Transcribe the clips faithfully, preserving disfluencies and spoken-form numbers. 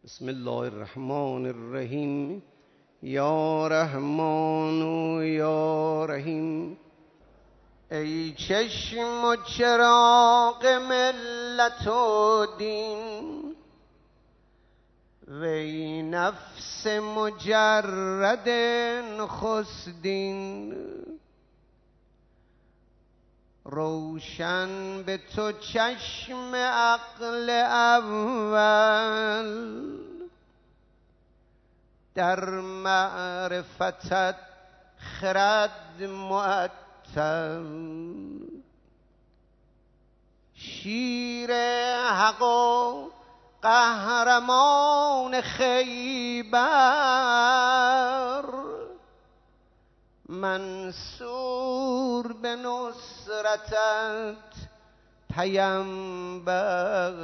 بسم الله الرحمن الرحیم. یا رحمان و یا رحیم. ای چشم و چراغ ملت و دین، وی نفس مجرد نخستین، روشن به تو چشم عقل اول، در معرفتت خرد معطل، شیر حق و قهرمان خیبر، منصور به نصرتت پیمبر،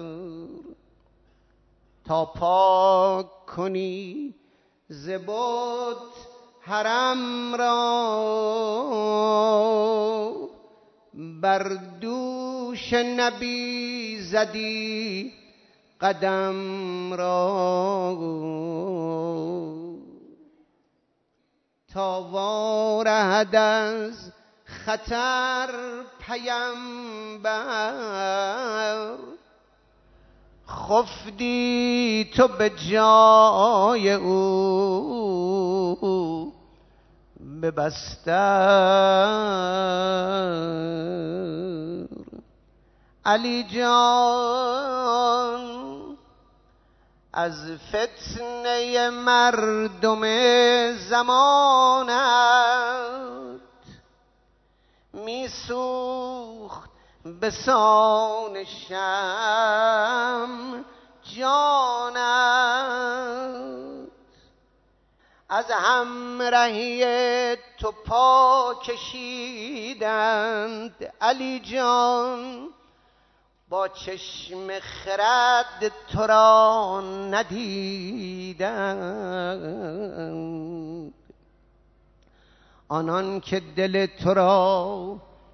تا پاک کنی ز بت حرم را، بر دوش نبی زدی قدم را، تا وارهد از خطر پیمبر، خفتی تو به جای او به بستر. علی جان از فتنه مردم زمانت می سوخت به سان شمع جانت، از همرهی تو پا کشیدند علی جان، با چشم خرد تو را ندیدند. آنان که دل تو را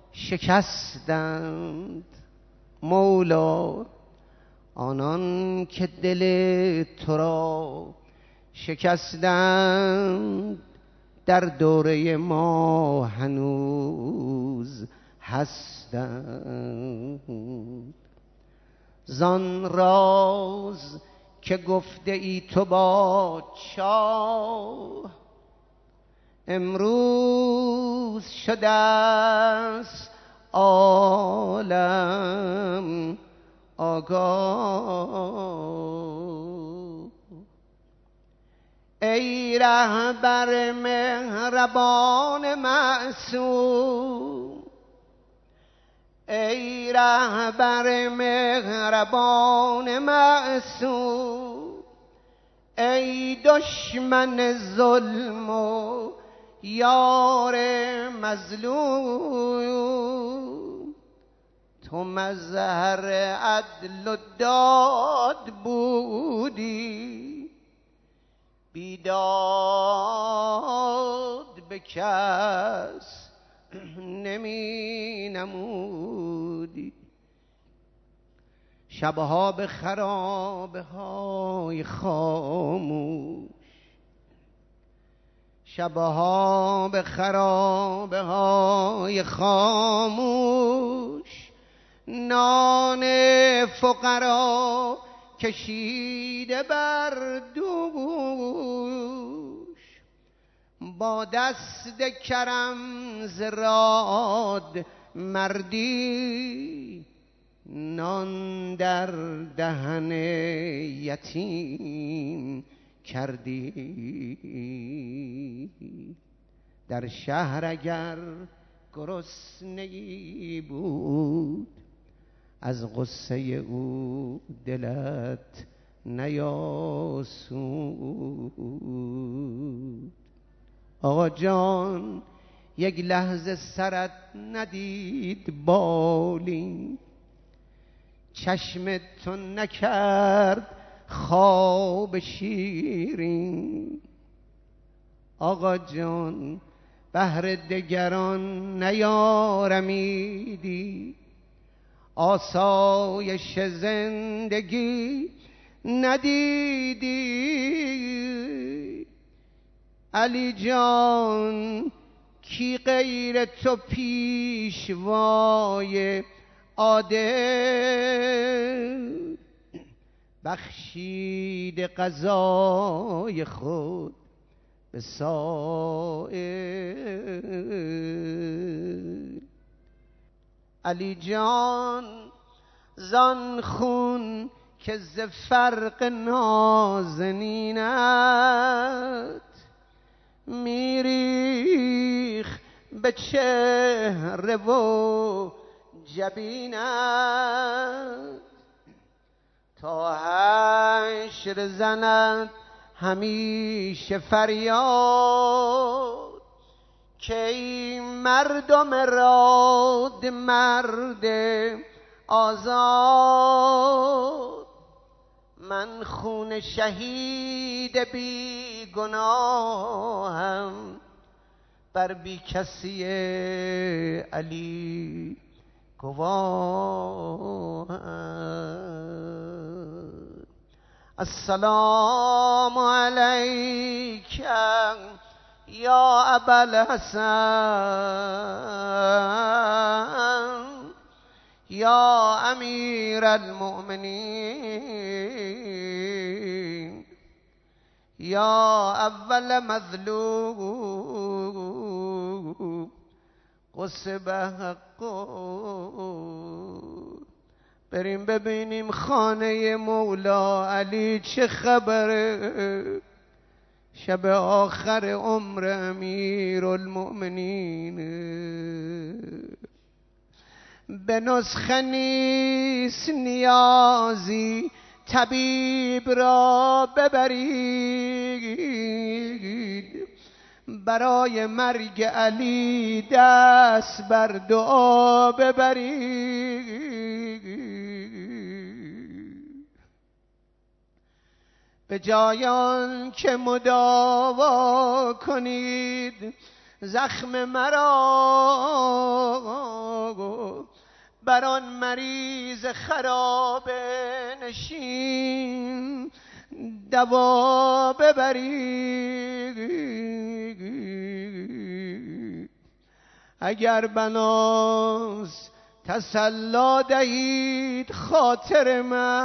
شکستند مولا، آنان که دل تو را شکستند، در دوره ما هنوز هستند. زان راز که گفته ای تو با شاه، امروز شده است عالم آگاه. ای رهبر مهربان معصوم، ای رهبر مهربان معصوم، ای دشمن ظلم و یار مظلوم، تو مظهر عدل و داد بودی، بیداد به کس نمی نمودی. شبها به خرابه های خاموش، شبها به خرابه های خاموش، نان فقرا کشیده بر دوش، با دست کرم ز راد مردی، نان در دهن یتیم کردی. در شهر اگر گرسنه‌ای بود، از غصه او دلت نیاسود. آقا جان یک لحظه سرت ندید بالین، چشم تو نکرد خواب شیرین. آقا جان بهر دگران نیارمیدی، آسایش زندگی ندیدی علی جان کی غیر تو پیشوای عادل بخشید قضای خود به سائل. علی جان زان خون که ز فرق نازنینت میریخ به چهره و جبینت تا حشر زند همیشه فریاد که این مردم راد مرد آزاد. من خون شهید بی گناهم بر بی کسی علی گواهم. السلام علیک یا ابا الحسن یا امیر المؤمنین یا اول مظلوم قصب حقو. بریم ببینیم خانه مولا علی چه خبره، شب آخر عمر امیر المؤمنین. به نسخه نیست نیازی طبیب را ببرید، برای مرگ علی دست بر دعا ببرید. به جای آن که مداوا کنید زخم مرا، بر آن مریض خرابه نشین دوا ببرید. اگر بناست تسلا دهید خاطر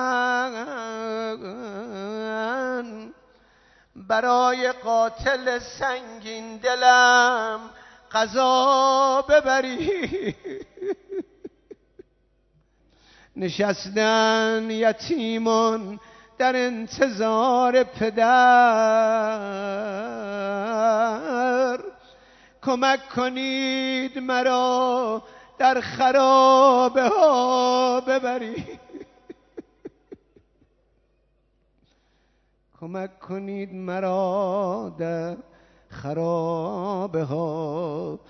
من، برای قاتل سنگین دلم قضا ببرید. نشستن یتیمان در انتظار پدر، کمک کنید مرا در خرابه ها ببرید. کمک کنید مرا در خرابه ها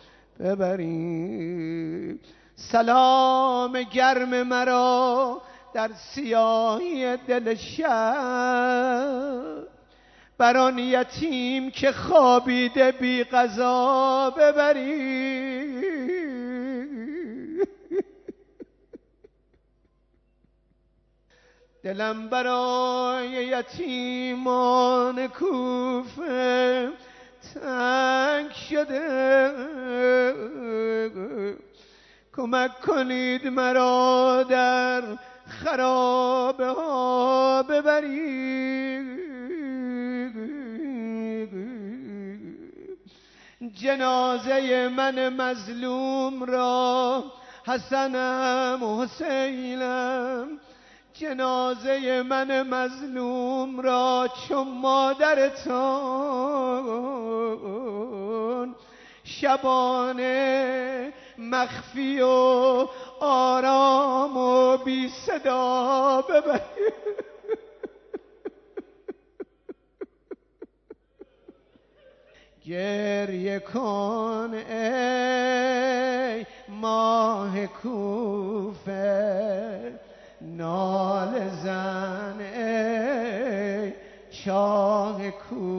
ببرید. سلام گرم مرا در سیاهی دل شب، بر آن یتیم که خوابیده بی قضا ببرید. دلم برای یتیمان کوفه تنگ شده، کمک کنید مرا در خرابه ها ببرید. جنازه من مظلوم را، حسنم و حسینم، جنازه من مظلوم را چون مادرتان شبانه مخفی و آرام و بی صدا ببرید. گریه کن ای ماه کوفه، نال زن ای شاه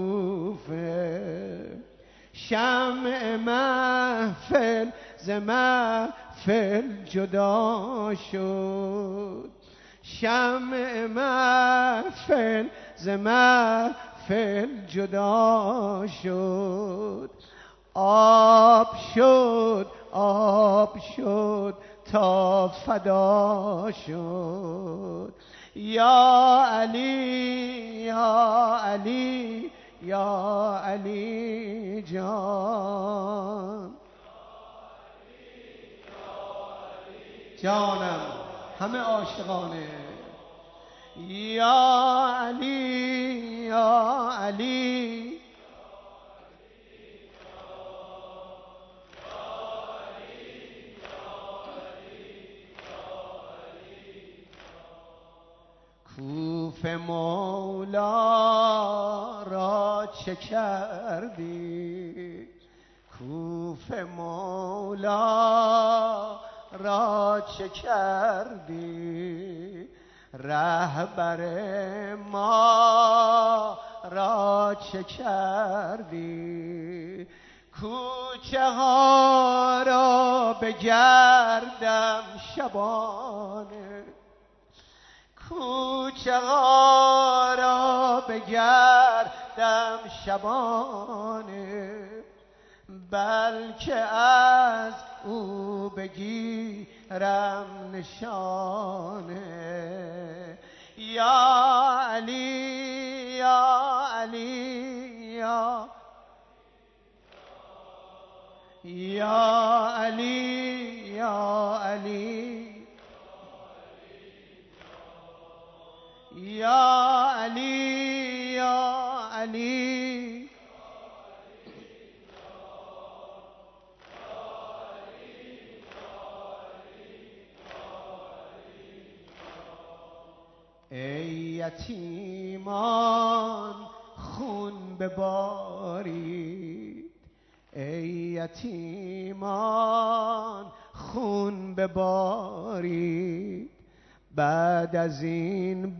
کوفه، شمع محفل ز محفل جدا شد، شمع محفل ز محفل جدا شد، آب شد آب شد تا فدا شد. یا علی یا علی یا علی جان، جانم همه عاشقانه. یا علی یا علی کوفه مولا را چه کردی؟ کوفه مولا را چه کردی؟ رهبر ما را چه کردی؟ کوچه ها را بگردم شبانه، کوچه ها را بگردم شبانه، بلکه از او بگیرم نشانه. یا علی یا علی یا یا علی یا علی یا علی یا علی ای یتیمان خون ببارید، ای یتیمان خون ببارید، بعد از این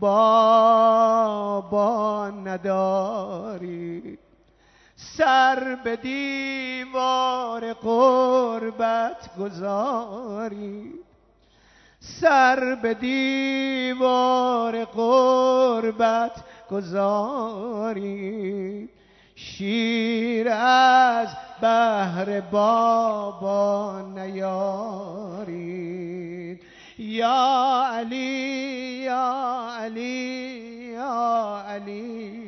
بابا ندارید. سر به دیوار غربت گذارید، سر به دیوار غربت گذارید، شیر از بحر بابا نیارید. یا علی یا علی یا علی